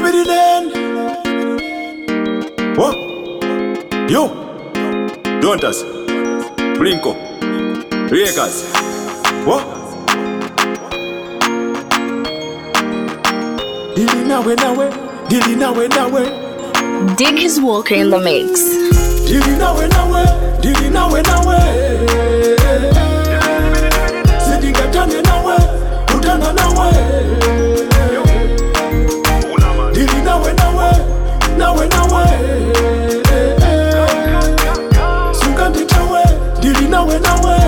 me the land. What? You? Don't us. Blinko. Rakers. What? Dili nawe. Dick is Walker in the mix. Dili nawe. Sidingatane nawe, utana nawe. Dili nawe. Sungandi tawe, dili nawe.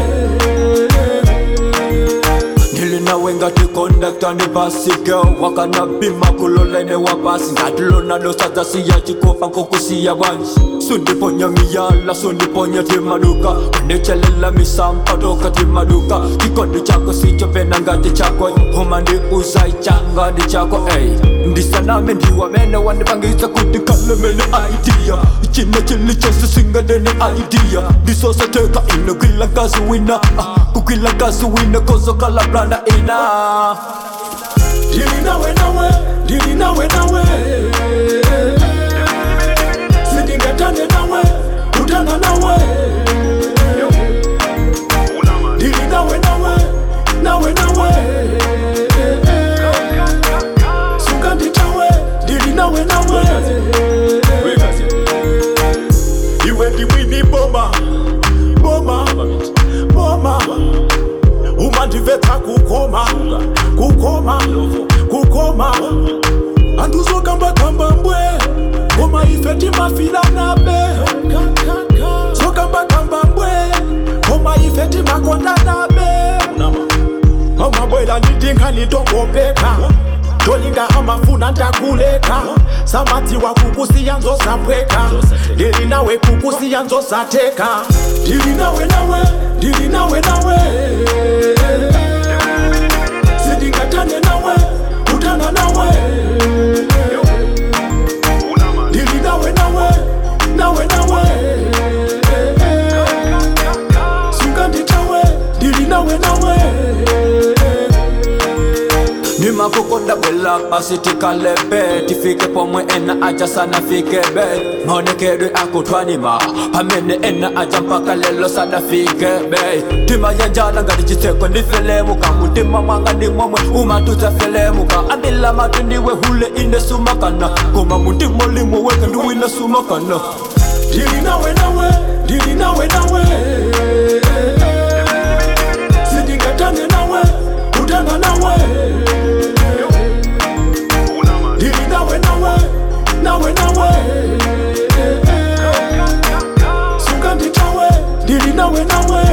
Dili nawe ngati conductor ni basi girl. Wakana bima kulolene wa basi. Ngatulona losaza siya chikofa kokusiya wanshi. Sundiponya miyala, sundiponya timaduka. Nechelela misampa doka timaduka. Kikondi chako sicho pena ngati chako. Humandi usai changa di chako Ndisa name ndiwa mene wandipangiza kutikale mene idea. China chili chese singa dene idea. Ndisosa teka ino kila kazi wina. Kukila kazi wina kozo kala blanda ina. Dili nawe. Sidingatane nawe, utana nawe. Dili nawe. Sungandi tawe, dili nawe. Iwe di wini bomba. Umandiveta kukoma. Anduzo kamba mbwe. Koma ifeti mafila nabe. So kamba mbwe. Koma ifeti makonda nabe. Amabwela nidinga nitokopeka. Tolinga amafuna ntakuleka. Samati wa kukusi yanzo sapweka. Dili nawe kukusi yanzo sateka. Dili nawe. Sidingatane nawe, utana nawe. Dili nawe. Sungandi tawe, dili nawe. Nima kukonda bela pasiti kalebe. Tifike pomwe ena aja sana fike be. Mone kedwe akutwanima. Hamene ena aja mpaka lelo sana fike be. Tima yanjana ngadi jiteko nifele muka. Mutima manga ni mwamwe umatuza fele muka. Andila matu niwe hule ine sumakana. Kuma mutima limo weka nduwina sumakana. Dili nawe. Sidingatane nawe, utana nawe. Dili nawe. Sungandi tawe, dili nawe.